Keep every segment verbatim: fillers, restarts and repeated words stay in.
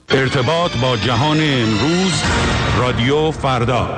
ارتباط با جهان امروز، رادیو فردا.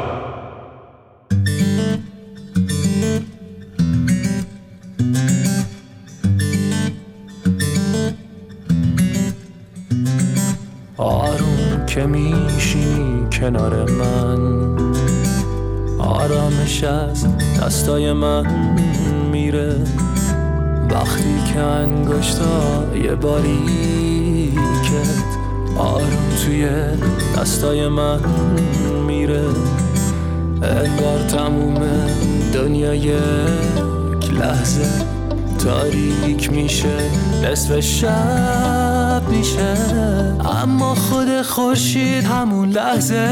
آروم که میشینی کنار من، آرامش از دستای من میره. وقتی که انگشتای باریکت آروم توی دستای من میره، انگار تموم دنیا یک لحظه تاریک میشه، نصف شب میشه. اما خود خورشید همون لحظه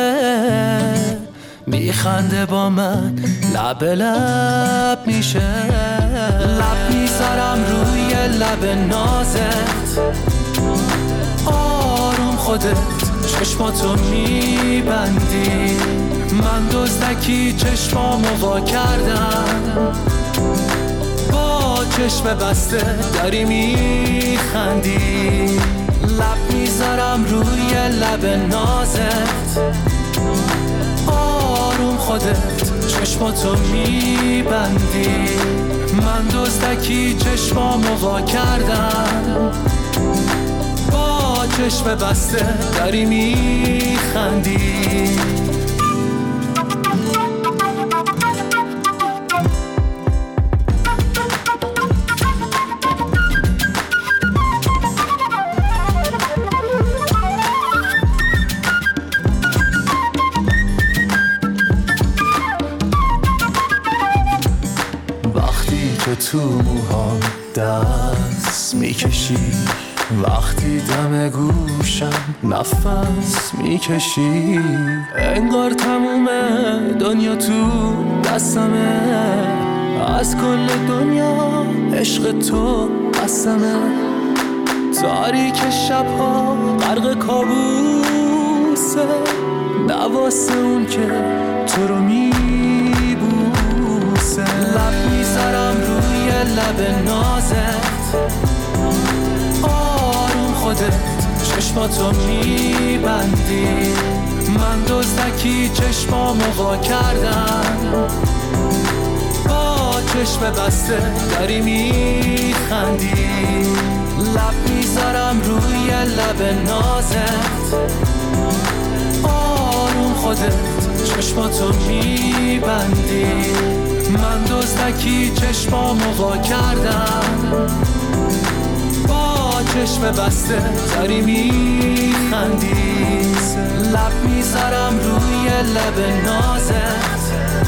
میخنده با من، لب لب میشه. لب میذارم روی لب نازت، آروم خودت چشماتو میبندی. من دزدکی چشمامو وا کردم، با چشم بسته داری میخندی. لب میذارم روی لب نازت، آروم خودت چشماتو میبندی. من دزدکی چشمامو وا کردم، با چشم بسته داری میخندی. تو موهام دست میکشی، وقتی دم گوشم نفس میکشی، انگار تموم دنیا تو دستمه. از کل دنیا عشق تو قسمه. تاریک شبها غرق کابوسه، نواسه اون که تو رو میبوسه. لب میذارم روی لب نازت، آروم خودت چشماتو میبندی. من دزدکی چشمامو وا کردم، با چشم بسته داری میخندی. لب میذارم روی لب نازت، آروم خودت چشماتو میبندی. من دزدکی چشمامو وا کردم، با چشم بسته داری میخندی. لب میذارم روی لب نازت،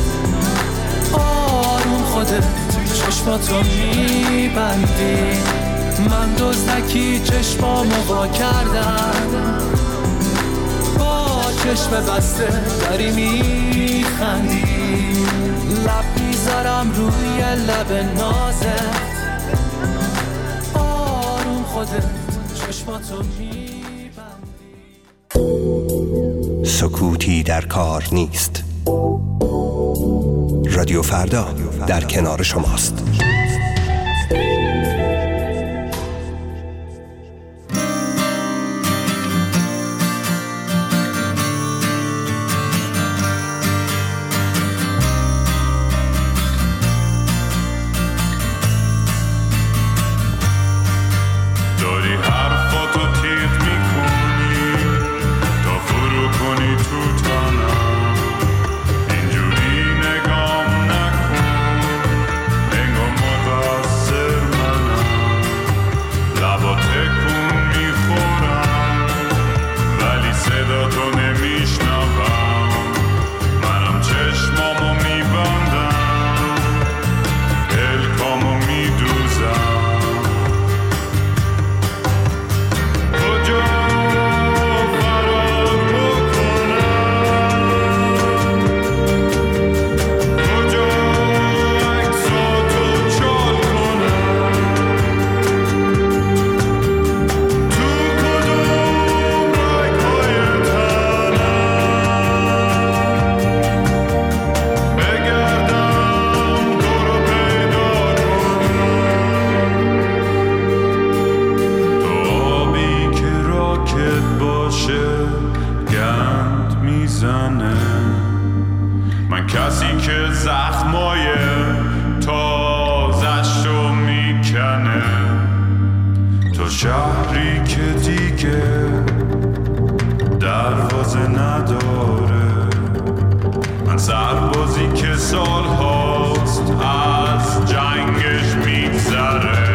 آروم خودت چشماتو میبندی. من دزدکی چشمامو وا کردم، با چشم بسته داری میخندی. لب میذارم روی لب نازت، آروم خودت چشماتو میبندی. سکوتی در کار نیست. رادیو فردا در کنار شماست. اینجوری نگام نکن، انگار میزنه. من کسی که زخمای تازش رو میکنه، تو شهری که دیگه دروازه نداره. من سربازی که سال هاست از جنگش میگذره.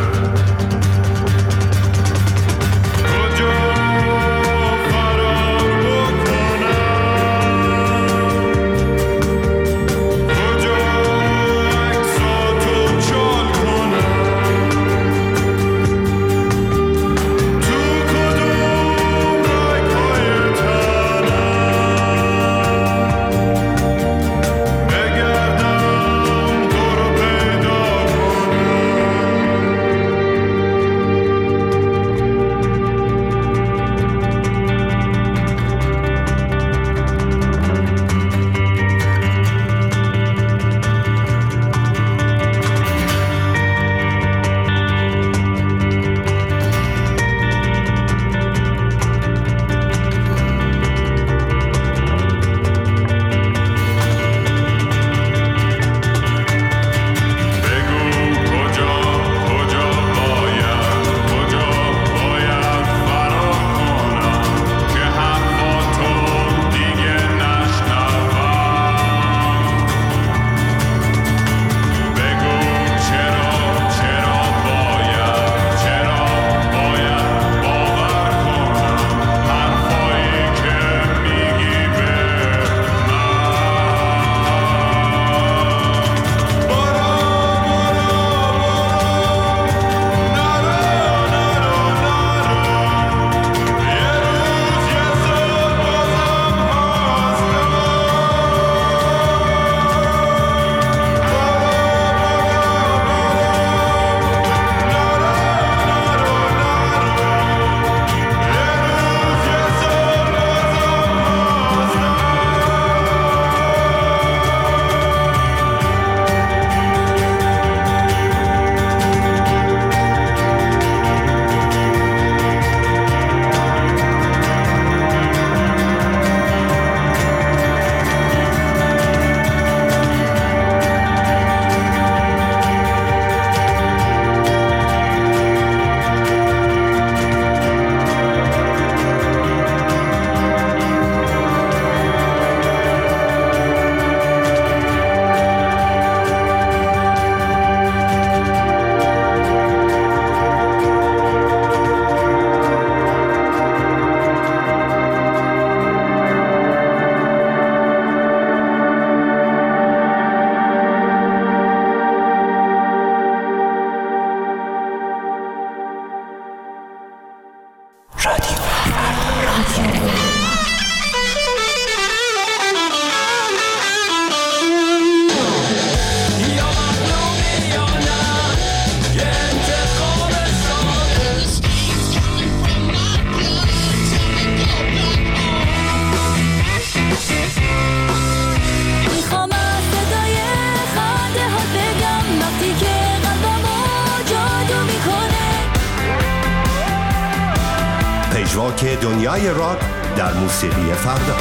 که دنیای راک در موسیقی فردا.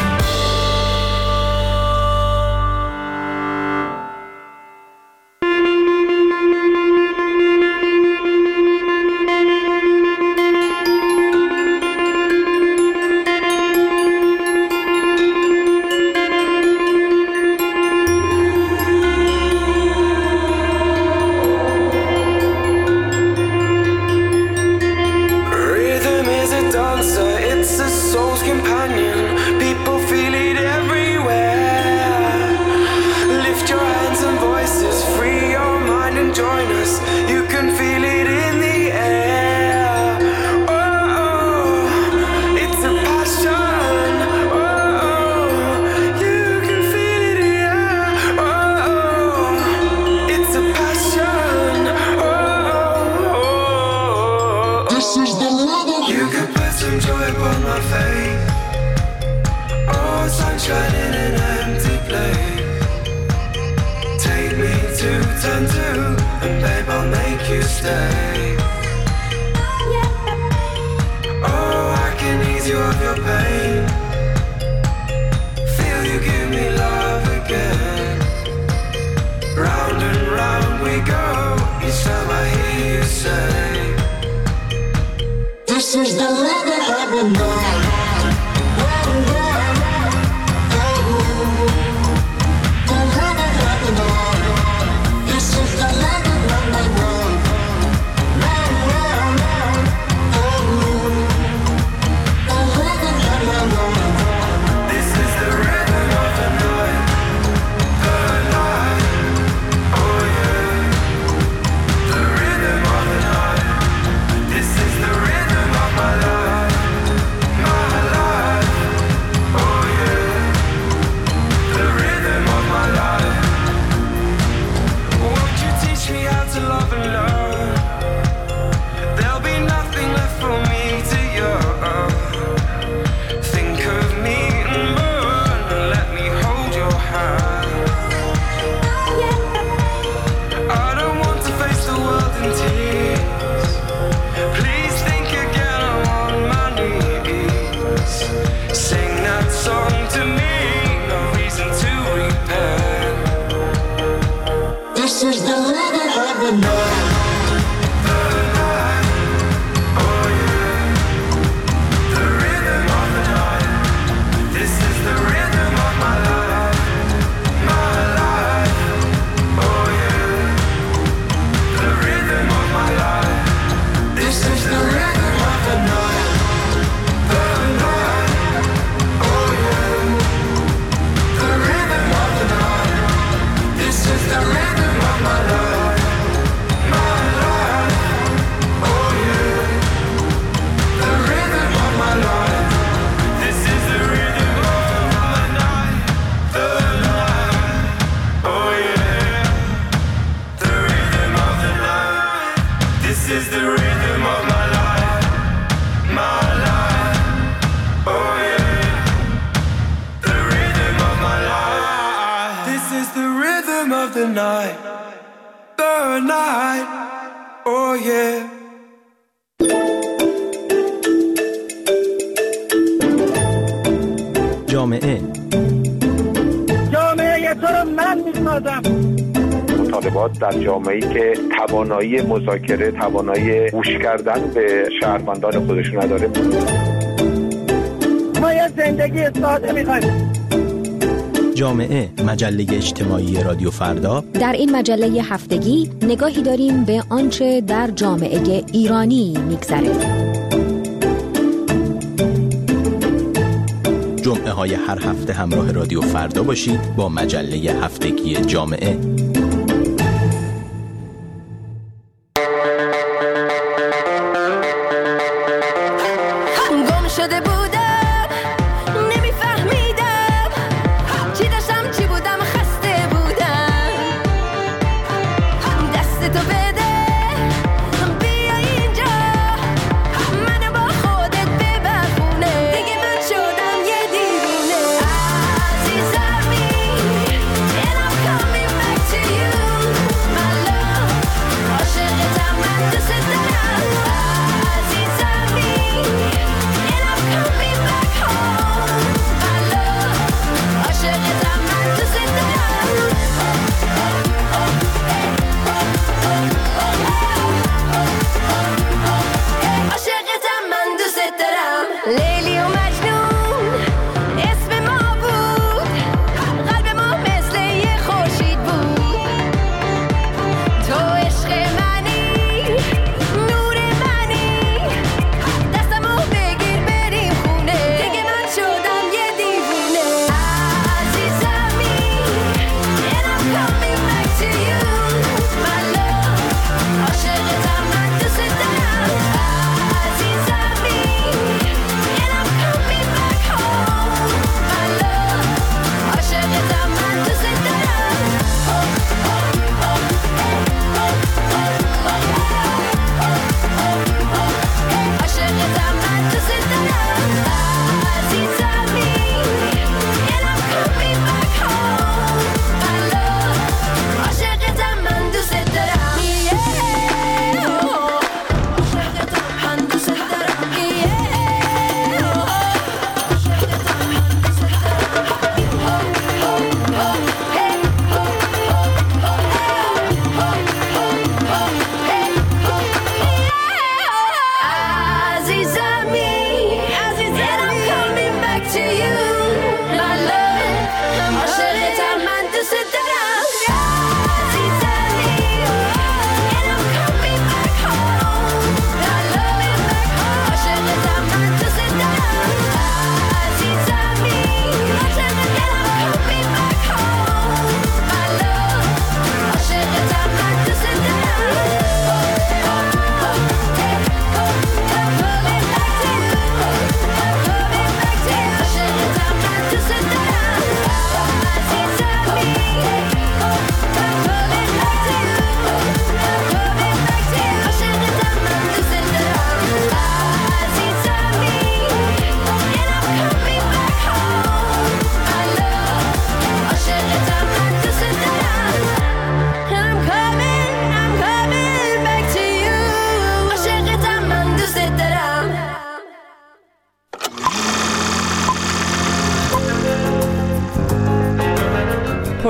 is the rhythm of the night. جامعه جامعه تو رو من میسازم. مطالبات در جامعه‌ای که توانایی مذاکره، توانایی گوش کردن به شهروندان خودشون نداره. ما یه زندگی ساده می‌خوایم. جامعه، مجله اجتماعی رادیو فردا. در این مجله هفتگی نگاهی داریم به آنچه در جامعه ایرانی میگذره. جمعه های هر هفته همراه رادیو فردا باشید با مجله هفتگی جامعه. گم شده بودم نمیفهمیدم چی داشتم چی بودم خسته بودم دست تو بده بیا اینجا منو با خودت ببرونه دیگه من شدم یه دیوونه عزیزمی and I'm coming back to you my love عاشقتم من دوست دارم عزیزمی and I'm coming back home my love عاشقتم من دوست دارم عاشقتم من دوست دارم لیلی و مجنون اسم ما بود قلب ما مثل یه خورشید بود تو عشق منی نور منی دستمو بگیر بریم خونه دیگه من شدم یه دیوونه عزیزمی and I'm coming back to you my love عاشقتم من دوست دارم عزیزمی and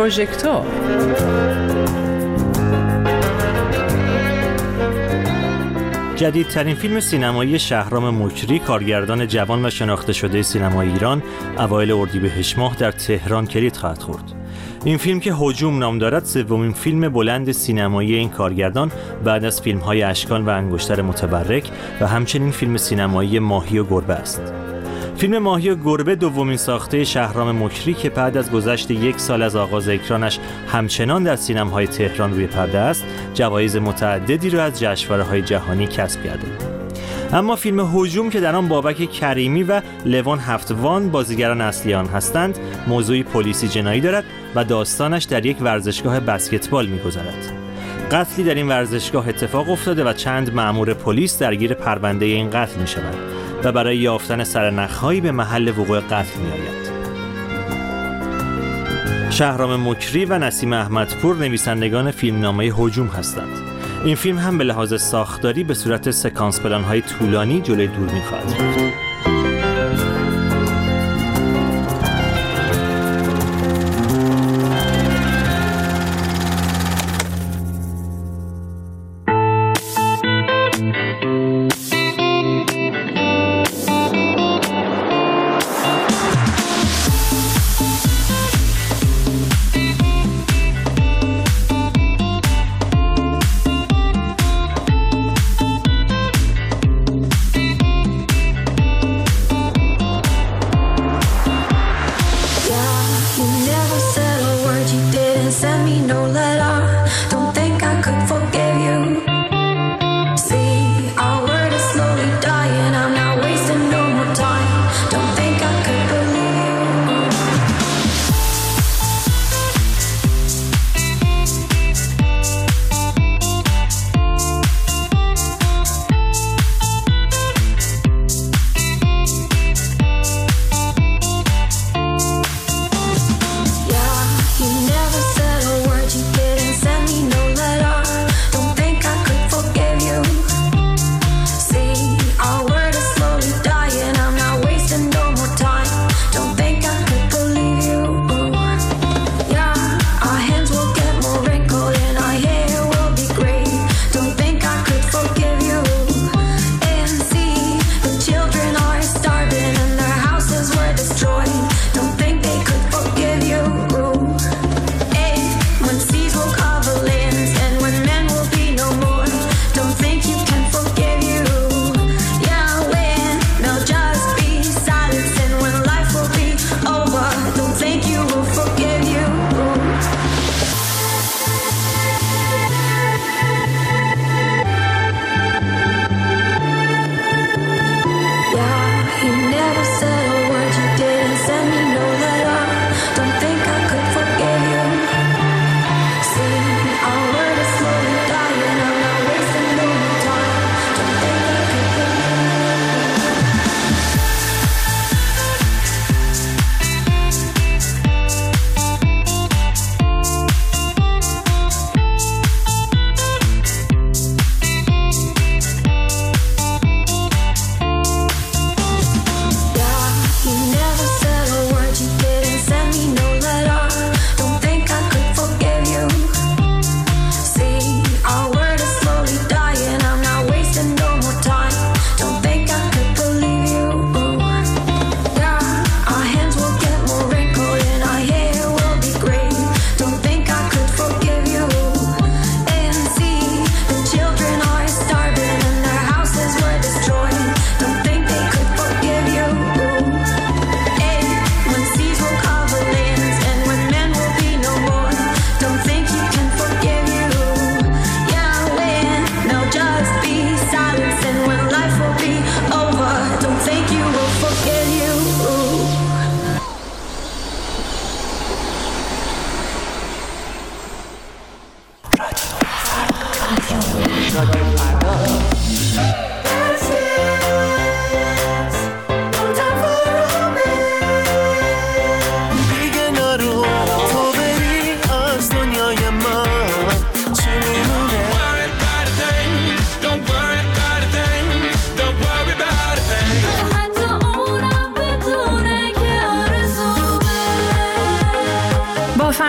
پروژکتور. جدیدترین فیلم سینمایی شهرام مکری، کارگردان جوان و شناخته شده سینمای ایران، اوایل اردیبهشت ماه در تهران کلید خواهد خورد. این فیلم که هجوم نام دارد، سومین فیلم بلند سینمایی این کارگردان بعد از فیلم‌های اشکان و انگشتر متبرک و همچنین فیلم سینمایی ماهی و گربه است. فیلم ماهی و گربه دومین ساخته شهرام مکری که بعد از گذشت یک سال از آغاز اکرانش همچنان در سینماهای تهران روی پرده است، جوایز متعددی را از جشنواره‌های جهانی کسب کرده. اما فیلم هجوم که در آن بابک کریمی و لوان هفتوان بازیگران اصلی آن هستند، موضوعی پلیسی جنایی دارد و داستانش در یک ورزشگاه بسکتبال می‌گذرد. قتلی در این ورزشگاه اتفاق افتاده و چند مأمور پلیس درگیر پرونده این قتل می‌شوند و برای یافتن سرنخ‌هایی به محل وقوع قتل می‌آید. شهرام مکری و نسیم احمدپور نویسندگان فیلمنامه هجوم هستند. این فیلم هم به لحاظ ساختاری به صورت سکانس پلان‌های طولانی جلوی دوربین خواهد رفت.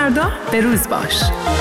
فردا به روز باش.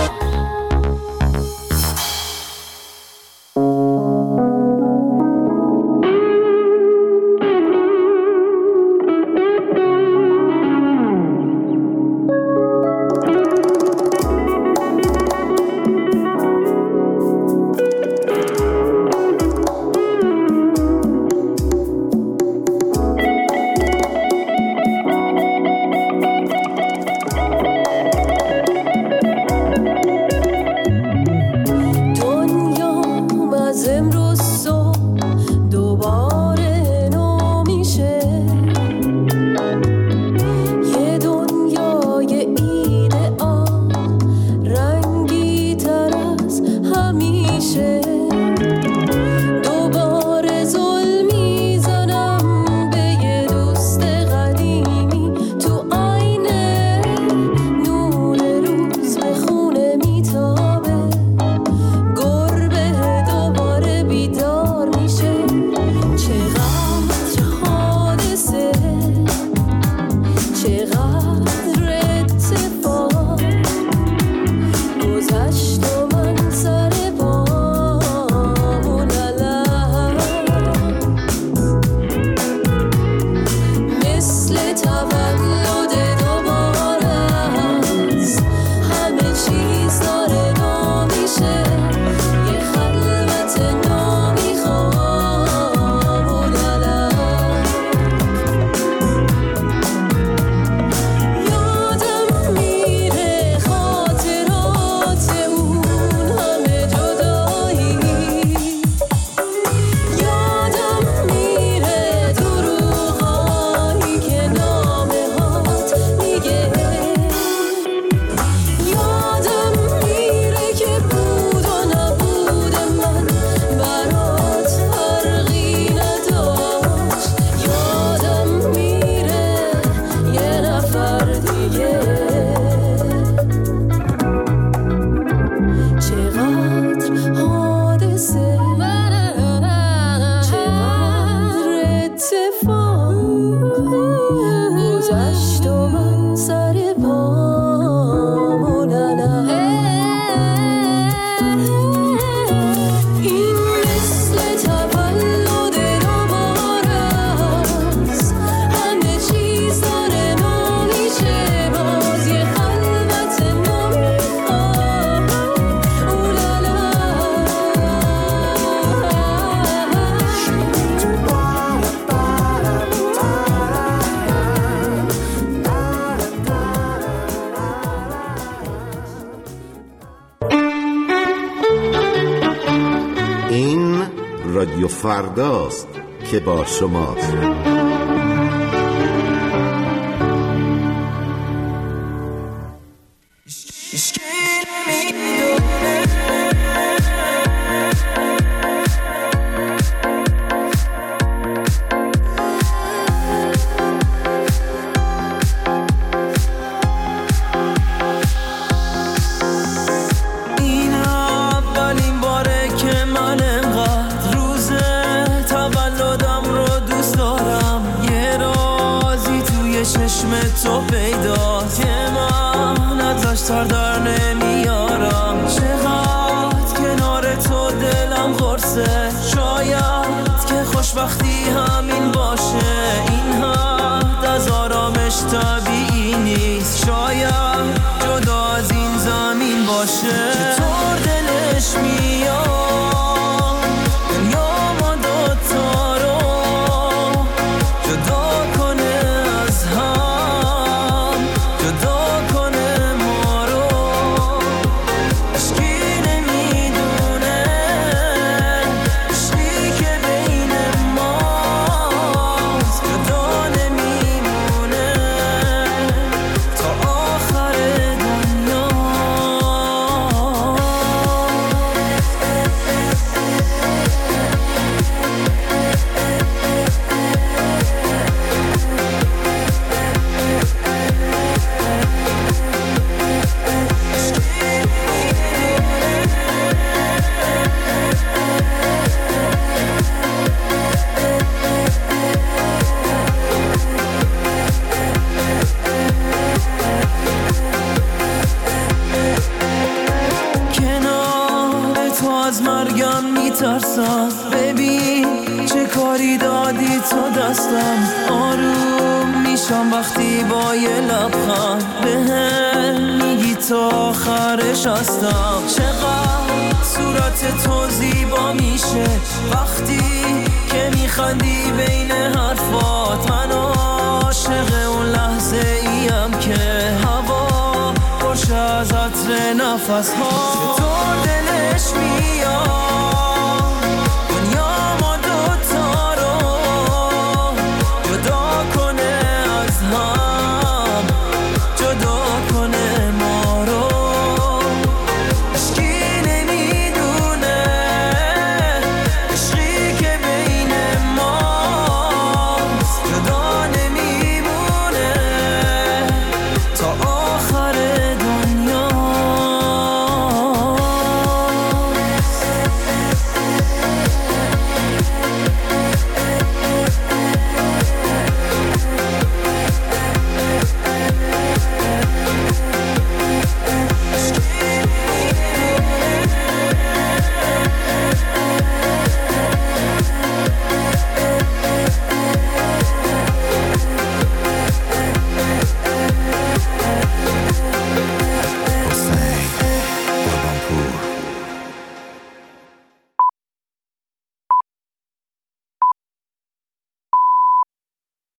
رادیو فرداست که با شماست. تو پیداست که من ازش سر در نمیارم، چقدر کنار تو دلم قرصه، شاید که خوشبختی همین باشه، این حد از آرامش طبیعی نیست، شاید جدا از این زمین باشه. چطور دلش میاد دنیا ما دوتا رو جدا کنه از هم، جدا کنه ما رو. هستم آروم میشم وقتی با یه لبخند بهم میگی تا آخرش هستم. چقدر صورت تو زیبا میشه وقتی که میخندی بین حرفات. من عاشق اون لحظه ایم که هوا باشه از عطر نفس ها.